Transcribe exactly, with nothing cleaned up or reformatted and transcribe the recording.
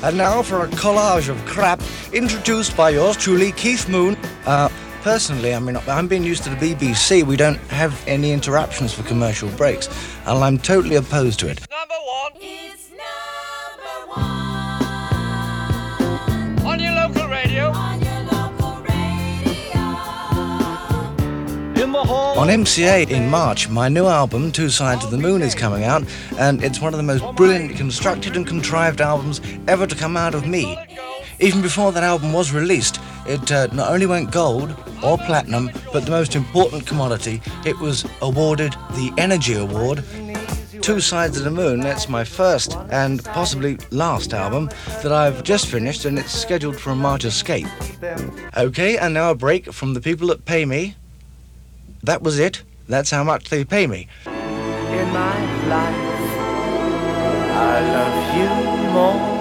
And now for a collage of crap introduced by yours truly, Keith Moon. Uh, personally, I mean, I'm being used to the B B C. We don't have any interruptions for commercial breaks, and I'm totally opposed to it. Number one. It's number one. On your local radio. On your local radio. In the hall. On M C A in March, my new album, Two Sides of the Moon, is coming out, and it's one of the most brilliantly constructed and contrived albums ever to come out of me. Even before that album was released, it uh, not only went gold or platinum, but the most important commodity, it was awarded the Energy Award. Two Sides of the Moon, that's my first and possibly last album that I've just finished, and it's scheduled for a March escape. Okay, and now a break from the people that pay me. That was it. That's how much they pay me. In my life, I love you more.